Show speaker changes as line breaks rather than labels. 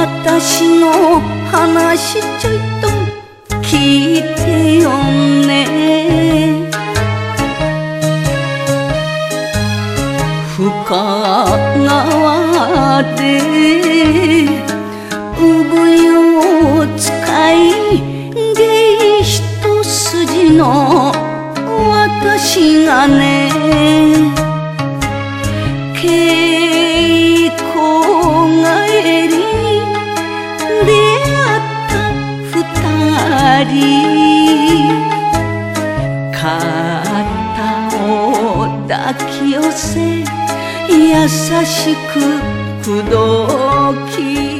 私の話ちょいと聞いてよね。深川で産湯を使い芸一筋の私がね、稽古帰りに出会った二人、肩を抱き寄せ優しく口説き